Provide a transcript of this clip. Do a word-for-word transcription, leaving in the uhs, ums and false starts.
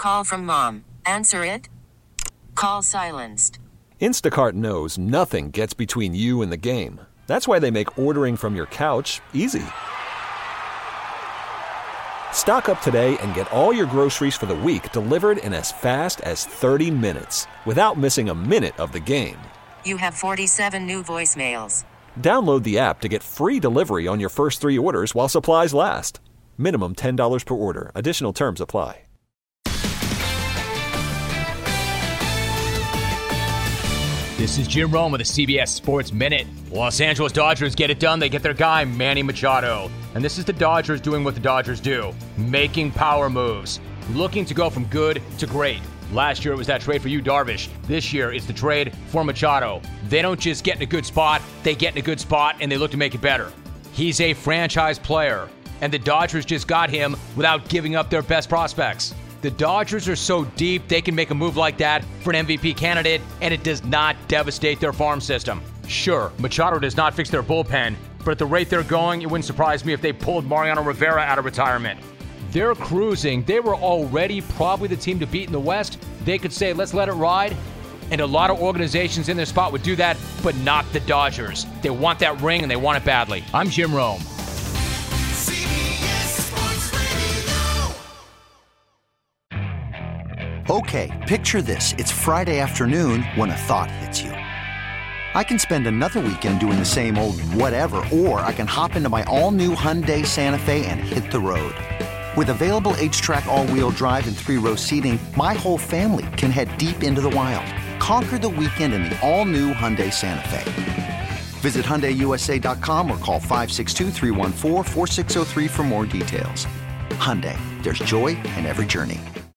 call from mom. Answer it. Call silenced. Instacart knows nothing gets between you and the game. That's why they make ordering from your couch easy. Stock up today and get all your groceries for the week delivered in as fast as thirty minutes without missing a minute of the game. You have forty-seven new voicemails. Download the app to get free delivery on your first three orders while supplies last. Minimum ten dollars per order. Additional terms apply. This is Jim Rome with the C B S Sports Minute. Los Angeles Dodgers get it done. They get their guy, Manny Machado. And this is the Dodgers doing what the Dodgers do, making power moves, looking to go from good to great. Last year it was that trade for Yu Darvish. This year it's the trade for Machado. They don't just get in a good spot, they get in a good spot and they look to make it better. He's a franchise player, and the Dodgers just got him without giving up their best prospects. The Dodgers are so deep, they can make a move like that for an M V P candidate, and it does not devastate their farm system. Sure, Machado does not fix their bullpen, but at the rate they're going, it wouldn't surprise me if they pulled Mariano Rivera out of retirement. They're cruising. They were already probably the team to beat in the West. They could say, let's let it ride. And a lot of organizations in their spot would do that, but not the Dodgers. They want that ring, and they want it badly. I'm Jim Rome. Okay, picture this. It's Friday afternoon when a thought hits you. I can spend another weekend doing the same old whatever, or I can hop into my all-new Hyundai Santa Fe and hit the road. With available H-Track all-wheel drive and three-row seating, my whole family can head deep into the wild. Conquer the weekend in the all-new Hyundai Santa Fe. Visit Hyundai U S A dot com or call five six two, three one four, four six zero three for more details. Hyundai, there's joy in every journey.